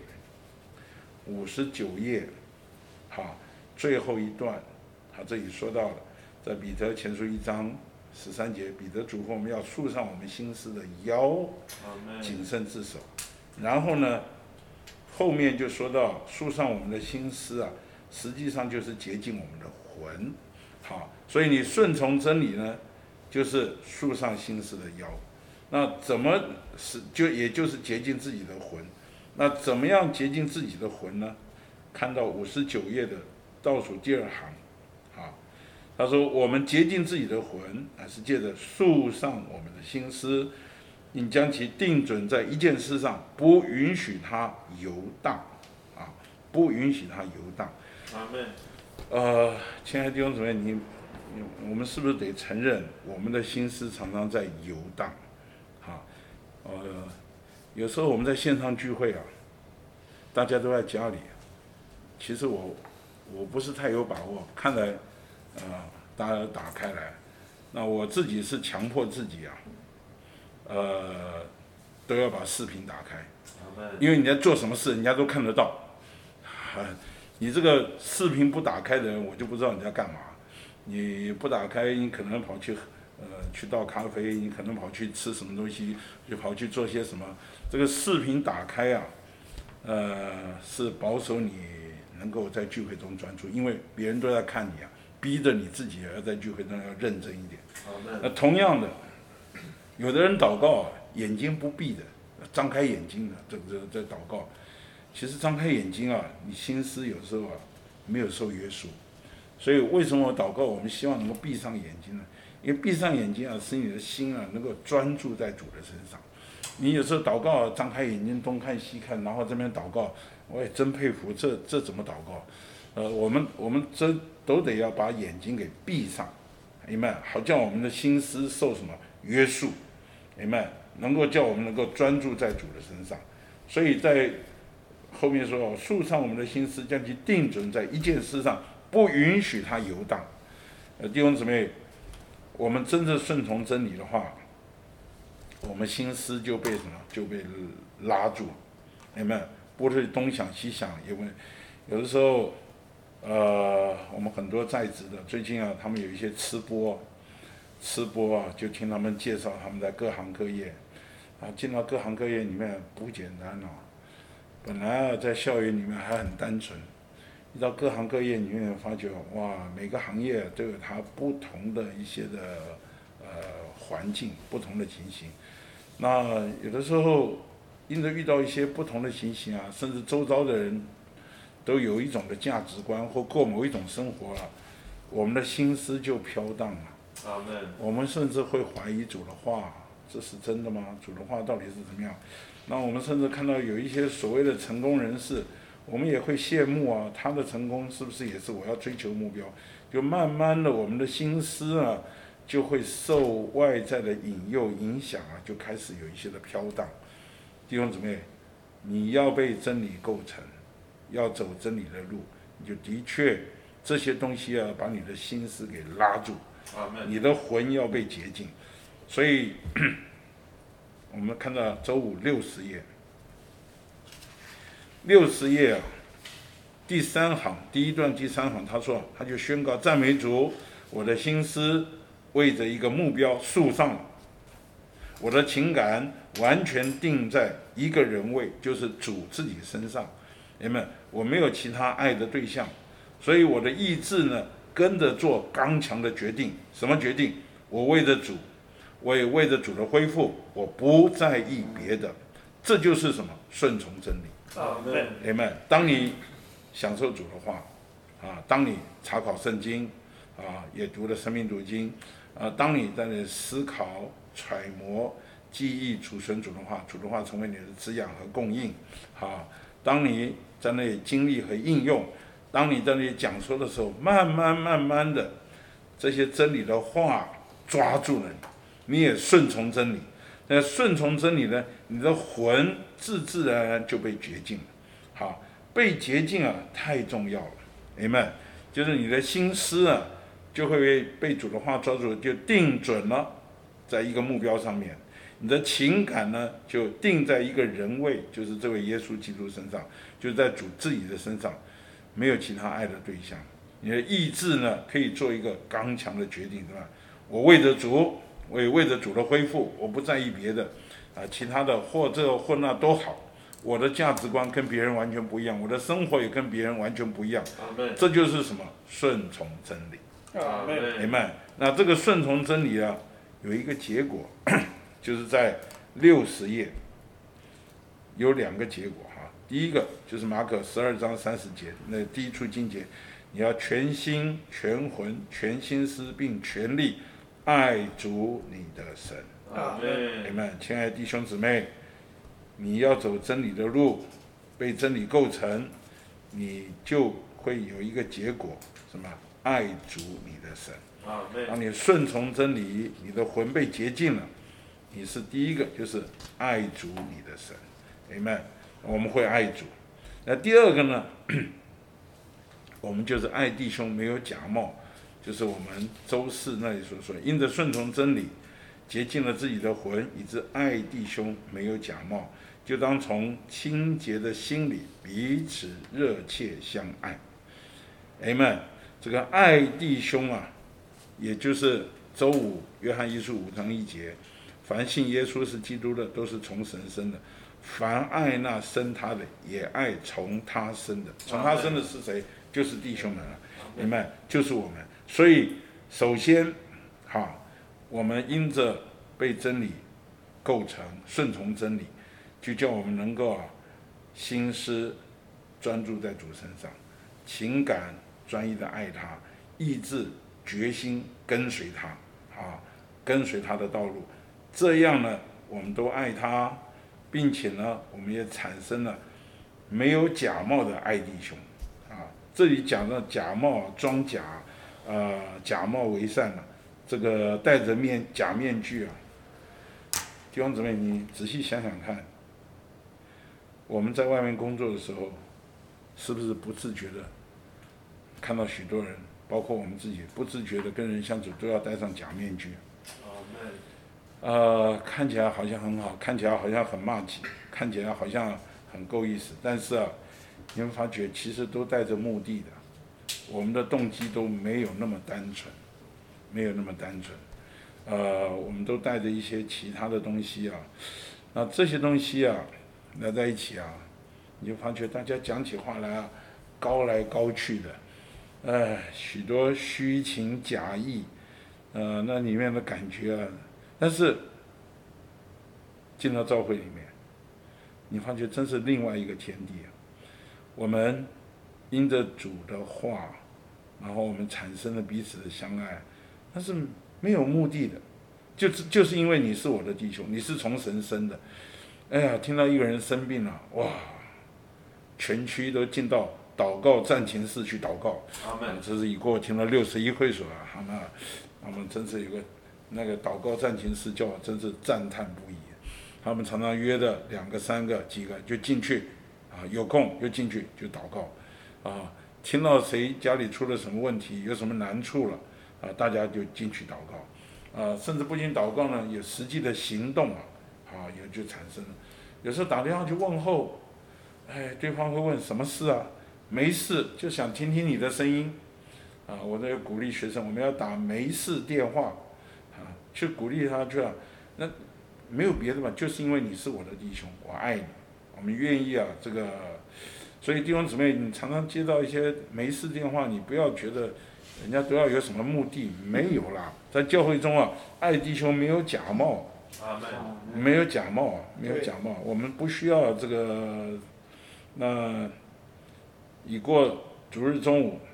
最后一段，他这里说到了，在彼得前书1章13节，彼得嘱咐我们要束上我们心思的腰，谨慎自守。然后呢，后面就说到束上我们的心思实际上就是洁净我们的魂。好，所以你顺从真理呢，就是束上心思的腰。那怎么也就是洁净自己的魂。那怎么样洁净自己的魂呢？看到59页的倒数第2行。他说：“我们洁净自己的魂，是借着束上我们的心思，并将其定准在一件事上，不允许它游荡，不允许它游荡。” 阿们。 亲爱的弟兄姊妹，我们是不是得承认，我们的心思常常在游荡？有时候我们在线上聚会大家都在家里，其实我不是太有把握，看来。大家打开来，那我自己是强迫自己都要把视频打开，因为你在做什么事，人家都看得到。你这个视频不打开的人，我就不知道你在干嘛。你不打开，你可能跑去去倒咖啡，你可能跑去吃什么东西，就跑去做些什么。这个视频打开是保守你能够在聚会中专注，因为别人都在看你逼着你自己也要在聚会中要认真一点。那同样的，有的人祷告眼睛不闭的，张开眼睛的，这祷告，其实张开眼睛你心思有时候没有受约束。所以为什么我祷告我们希望能够闭上眼睛呢？因为闭上眼睛使你的心能够专注在主的身上。你有时候祷告张开眼睛东看西看，然后这边祷告，我也真佩服，这怎么祷告？我们真都得要把眼睛给闭上，Amen，好叫我们的心思受什么约束，Amen，能够叫我们能够专注在主的身上。所以在后面说，束上我们的心思，将其定准在一件事上，不允许它游荡。弟兄姊妹，我们真正顺从真理的话，我们心思就被拉住，Amen，不是东想西想，因为有的时候。我们很多在职的，最近他们有一些吃播就听他们介绍他们在各行各业，进到各行各业里面不简单本来在校园里面还很单纯，一到各行各业里面发觉哇，每个行业都有它不同的一些的环境，不同的情形。那有的时候因着遇到一些不同的情形甚至周遭的人。都有一种的价值观或过某一种生活我们的心思就飘荡了。 阿们。 我们甚至会怀疑主的话，这是真的吗？主的话到底是怎么样？那我们甚至看到有一些所谓的成功人士，我们也会羡慕他的成功是不是也是我要追求目标？就慢慢的我们的心思就会受外在的引诱影响啊，就开始有一些的飘荡。弟兄姊妹，你要被真理构成，要走真理的路，你就的确这些东西啊，把你的心思给拉住，你的魂要被洁净。所以我们看到周五60页，60页啊，第3行第1段第3行，他就宣告赞美主，我的心思为着一个目标束上了，我的情感完全定在一个人位，就是主自己身上。你们，我没有其他爱的对象，所以我的意志呢，跟着做刚强的决定。什么决定？我为着主，我也为着主的恢复，我不在意别的。这就是什么？顺从真理。 阿们。 阿们。当你享受主的话，当你查考圣经，也读了生命读经，当你在那思考、揣摩、记忆、储存主的话，主的话成为你的滋养和供应。当你在那里经历和应用，当你在那里讲说的时候，慢慢的，这些真理的话抓住了你，你也顺从真理。那顺从真理呢，你的魂自然就被洁净了。被洁净啊，太重要了。Amen。就是你的心思啊，就会被主的话抓住，就定准了在一个目标上面。你的情感呢，就定在一个人位，就是这位耶稣基督身上，就是在主自己的身上，没有其他爱的对象。你的意志呢，可以做一个刚强的决定，对吧？我为着主，我也为着主的恢复，我不在意别的，其他的或这或那都好。我的价值观跟别人完全不一样，我的生活也跟别人完全不一样。这就是什么？顺从真理。阿们。那这个顺从真理啊，有一个结果。就是在60页有2个结果第一个就是马可12章30节，那第一处经节，你要全心全魂全心思并全力爱主你的神。阿们。亲爱的弟兄姊妹，你要走真理的路，被真理构成，你就会有一个结果，什么？爱主你的神。当你顺从真理，你的魂被洁净了，你是第一个，就是爱主你的神。Amen。我们会爱主。那第二个呢，我们就是爱弟兄没有假冒，就是我们周4那里所说，因着顺从真理，洁净了自己的魂，以致爱弟兄没有假冒，就当从清洁的心里彼此热切相爱。Amen。这个爱弟兄啊，也就是周5约翰1书5章1节，凡信耶稣是基督的，都是从神生的。凡爱那生他的，也爱从他生的。从他生的是谁？就是弟兄们了。明白？就是我们。所以，首先，我们因着被真理构成，顺从真理，就叫我们能够心思专注在主身上，情感专一的爱他，意志决心跟随他，跟随他的道路。这样呢，我们都爱他，并且呢，我们也产生了没有假冒的爱弟兄。这里讲到假冒装假，假冒为善这个戴着假面具弟兄姊妹，你仔细想想看，我们在外面工作的时候，是不是不自觉的看到许多人，包括我们自己，不自觉的跟人相处都要戴上假面具？看起来好像很好，看起来好像很骂街，看起来好像很够意思，但是你们发觉其实都带着目的的，我们的动机都没有那么单纯，没有那么单纯，我们都带着一些其他的东西那这些东西来在一起你就发觉大家讲起话来高来高去的，许多虚情假意，那里面的感觉但是进到教会里面，你发觉真是另外一个天地我们因着主的话，然后我们产生了彼此的相爱，那是没有目的的，就是因为你是我的弟兄，你是从神生的。听到一个人生病了，哇，全区都进到祷告战情室去祷告。 阿门。 这是已过听了61会所啊，他们真是有个那个祷告战情室，叫我真是赞叹不已。他们常常约的2个、3个、几个就进去，有空就进去就祷告，听到谁家里出了什么问题，有什么难处了，大家就进去祷告，甚至不仅祷告呢，有实际的行动也就产生了。有时候打电话去问候，对方会问什么事啊？没事，就想听听你的声音，我在鼓励学生，我们要打没事电话，去鼓励他去那没有别的嘛，就是因为你是我的弟兄，我爱你，我们愿意这个。所以弟兄姊妹，你常常接到一些没事电话，你不要觉得人家都要有什么目的，没有啦。在教会中爱弟兄没有假冒，没有假冒，没有假冒。我们不需要这个。那已过主日中午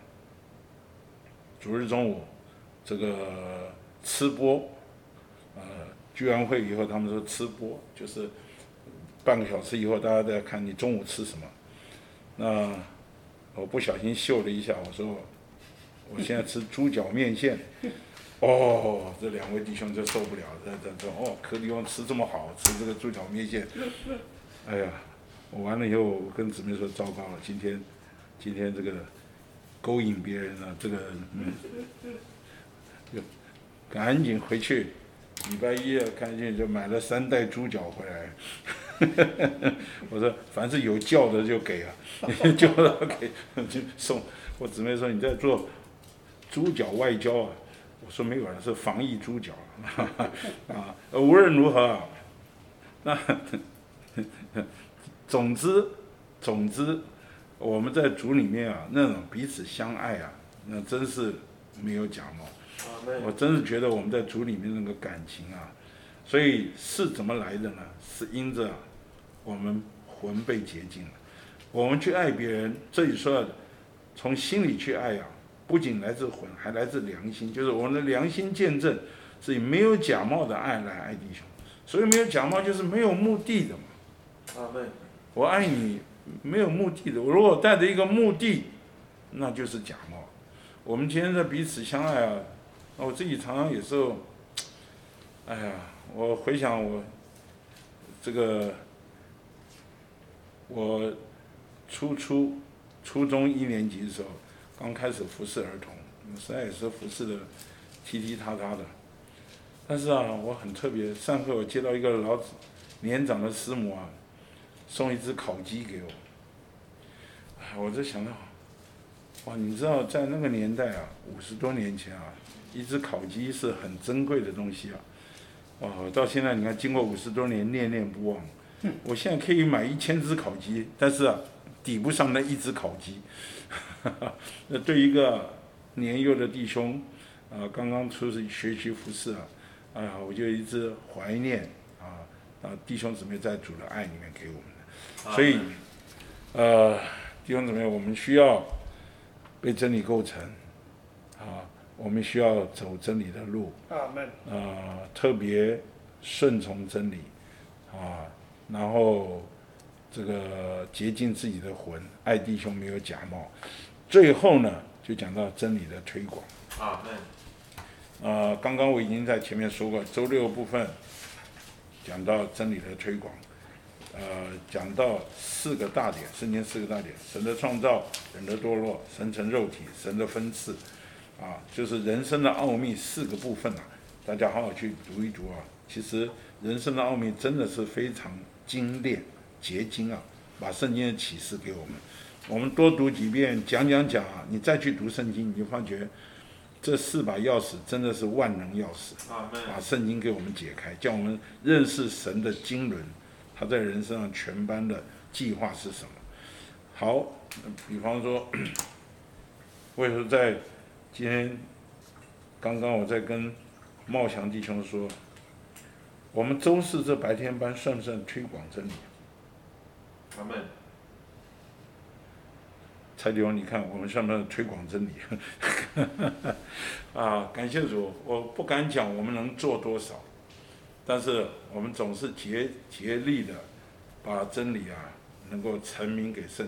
这个吃播，聚完会以后，他们说吃播，就是半个小时以后，大家在看你中午吃什么。那我不小心秀了一下，我说我现在吃猪脚面线。这2位弟兄就受不了了，柯弟兄吃这么好，吃这个猪脚面线。哎呀，我完了以后，我跟姊妹说糟糕了，今天这个勾引别人了，这个就赶紧回去，礼拜1赶紧就买了3袋猪脚回来。我说凡是有叫的就给叫的给就送。我姊妹说你在做猪脚外交我说没有了，是防疫猪脚无论如何那总之我们在主里面那种彼此相爱那真是没有假冒。我真是觉得我们在主里面那个感情所以是怎么来的呢？是因着我们魂被洁净了，我们去爱别人，这里说从心里去爱不仅来自魂，还来自良心，就是我们的良心见证是以没有假冒的爱来爱弟兄。所以没有假冒就是没有目的的嘛。 阿们。 我爱你没有目的的，我如果带着一个目的，那就是假冒。我们今天在彼此相爱我自己常常有时候，我回想我这个。我初中1年级的时候，刚开始服侍儿童，实在也是服侍的踢踢踏踏的。但是我很特别，上课我接到一个年长的师母送一只烤鸡给我。我就想到，你知道在那个年代50多年前一只烤鸡是很珍贵的东西到现在你看，经过50多年，念念不忘。我现在可以买1000只烤鸡，但是抵不上那1只烤鸡。那对一个年幼的弟兄，刚刚出去学习服侍我就一直怀念弟兄姊妹在主的爱里面给我们的。所以弟兄姊妹，我们需要被真理构成我们需要走真理的路。特别顺从真理然后这个洁净自己的魂，爱弟兄没有假冒。最后呢，就讲到真理的推广。刚刚我已经在前面说过，周6部分讲到真理的推广，讲到4个大点，圣经4个大点：神的创造，人的堕落，神成肉体，神的分赐，就是人生的奥秘4个部分大家好好去读一读其实人生的奥秘真的是非常精炼、结晶把圣经的启示给我们。我们多读几遍，讲你再去读圣经，你就发觉这4把钥匙真的是万能钥匙，把圣经给我们解开，叫我们认识神的经纶，他在人生上全班的计划是什么。好，比方说，我也是在今天刚刚我在跟茂祥弟兄说，我们周4这白天班算不算推广真理？ 阿们。 蔡弟兄，你看我们算不算推广真理？感谢主，我不敢讲我们能做多少，但是我们总是竭力的把真理能够陈明给圣徒。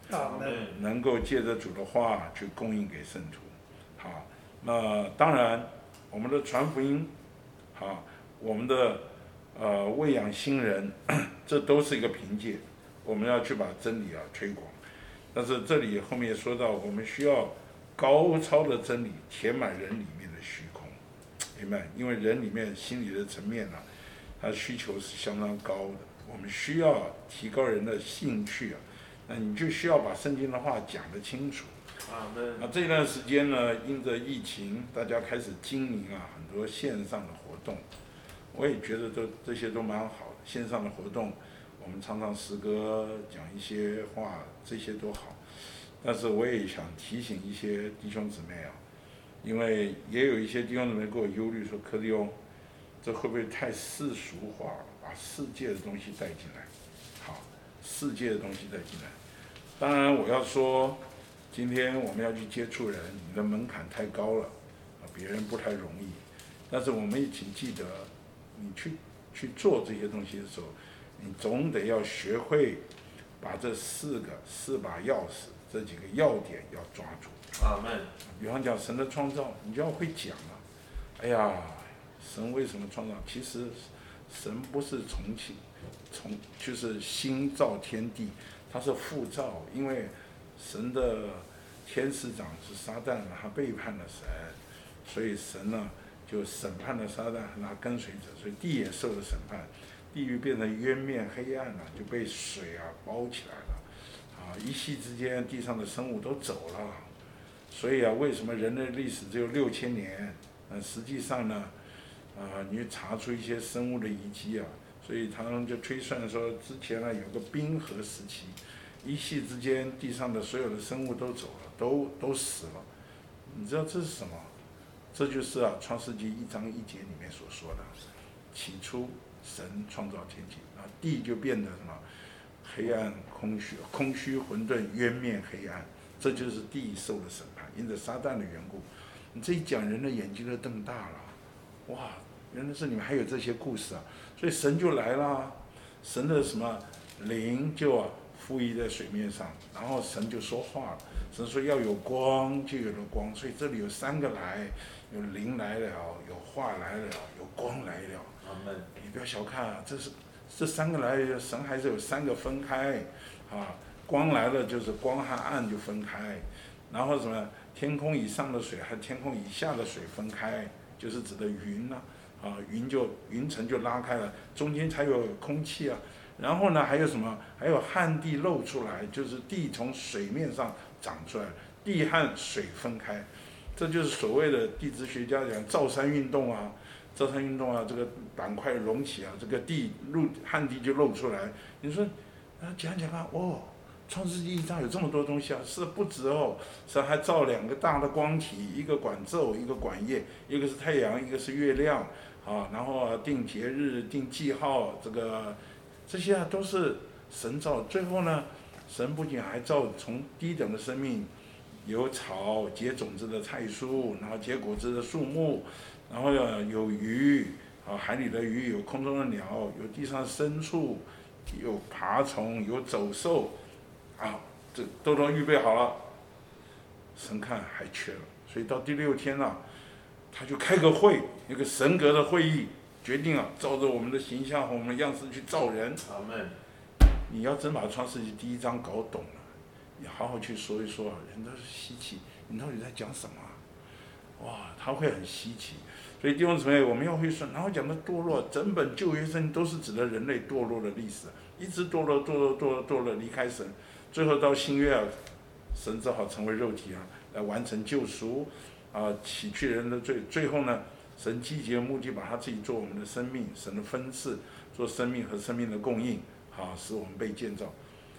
能够借着主的话去供应给圣徒。好，那当然我们的传福音，好，我们的喂养新人，这都是一个凭借，我们要去把真理推广。但是这里后面也说到，我们需要高超的真理填满人里面的虚空，明白？因为人里面心理的层面他需求是相当高的，我们需要提高人的兴趣那你就需要把圣经的话讲得清楚。那这段时间呢，因着疫情，大家开始经营很多线上的活动，我也觉得这些都蛮好的。线上的活动，我们唱唱诗歌，讲一些话，这些都好。但是我也想提醒一些弟兄姊妹因为也有一些弟兄姊妹给我忧虑说，柯弟兄，这会不会太世俗化了，把世界的东西带进来？好，世界的东西带进来。当然我要说，今天我们要去接触人，你的门槛太高了，别人不太容易。但是我们也请记得，你去做这些东西的时候，你总得要学会把这4把钥匙，这几个要点要抓住。 阿们。 比方讲神的创造，你就要会讲哎呀，神为什么创造？其实神不是就是新造天地，他是复造，因为神的天使长是撒旦，他背叛了神，所以神呢就审判了撒旦和他跟随者，所以地也受了审判，地狱变成渊面黑暗就被水包起来了一夕之间地上的生物都走了。所以为什么人类历史只有6000年？实际上呢，你查出一些生物的遗迹所以他们就推算说，之前有个冰河时期，一夕之间地上的所有的生物都走了，都死了。你知道这是什么？这就是创世纪1章1节里面所说的，起初神创造天地，地就变得什么？黑暗空虚混沌，渊面黑暗。这就是地受了审判，因着撒旦的缘故。你这一讲，人的眼睛都瞪大了，哇！原来是你们还有这些故事所以神就来了，神的什么灵就附依在水面上，然后神就说话了。神说要有光，就有了光。所以这里有3个来，有灵来了，有话来了，有光来了。你不要小看这3个来，神还是有3个分开光来了就是光和暗就分开，然后什么天空以上的水和天空以下的水分开，就是指的云云层就拉开了，中间才有空气然后呢还有什么？还有旱地露出来，就是地从水面上长出来，地和水分开，这就是所谓的地质学家讲造山运动造山运动这个板块隆起这个旱地就露出来。你说讲创世纪1章有这么多东西是不止神还造2个大的光体，一个管昼，一个管夜，一个是太阳，一个是月亮然后定节日，定记号，这些都是神造。最后呢，神不仅还造从低等的生命，有草结种子的菜蔬，然后结果子的树木，然后有鱼海里的鱼，有空中的鸟，有地上的牲畜，有爬虫，有走兽这都预备好了。神看还缺了，所以到第6天他就开个会，一个神格的会议，决定照着我们的形象和我们的样式去造人。 阿们。 你要真把创世纪第1章搞懂了，你好好去说一说，人都是稀奇，你到底在讲什么哇，他会很稀奇。所以弟兄姊妹，我们要会说，然后讲的堕落，整本旧约圣经都是指的人类堕落的历史，一直堕落，离开神，最后到新约神只好成为肉体来完成救赎洗去人的罪。最后呢，神积极的目的把他自己做我们的生命，神的分赐，做生命和生命的供应使我们被建造。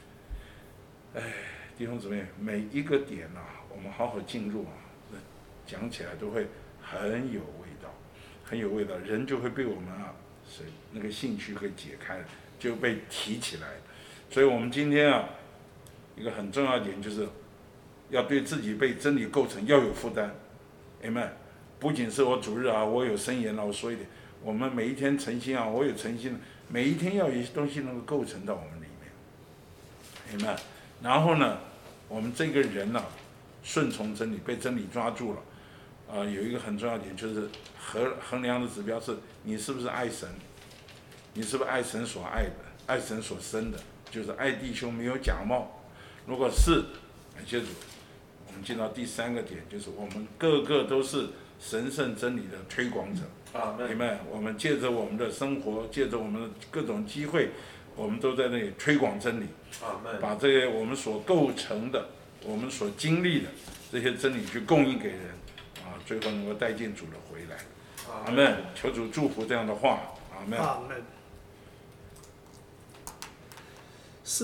弟兄姊妹，每一个点我们好好进入讲起来都会很有味道，很有味道，人就会被我们那个兴趣给解开，就被提起来。所以我们今天一个很重要的点就是要对自己被真理构成要有负担。Amen。不仅是我主日我有申言我说一点，我们每一天诚心我有诚心，每一天要有一些东西能够构成到我们里面。Amen。然后呢， 我们这个人呢、顺从真理，被真理抓住了。有一个很重要的点，就是衡量的指标是你是不是爱神，你是不是爱神所爱的，爱神所生的，就是爱弟兄没有假冒。如果是，感谢主，我们进到第3个点，就是我们个个都是神圣真理的推广者。你们，我们借着我们的生活，借着我们的各种机会，我们都在那里推广真理，把这些我们所构成的、我们所经历的这些真理去供应给人，最后能够带进主的回来。阿们。求主祝福这样的话。阿们。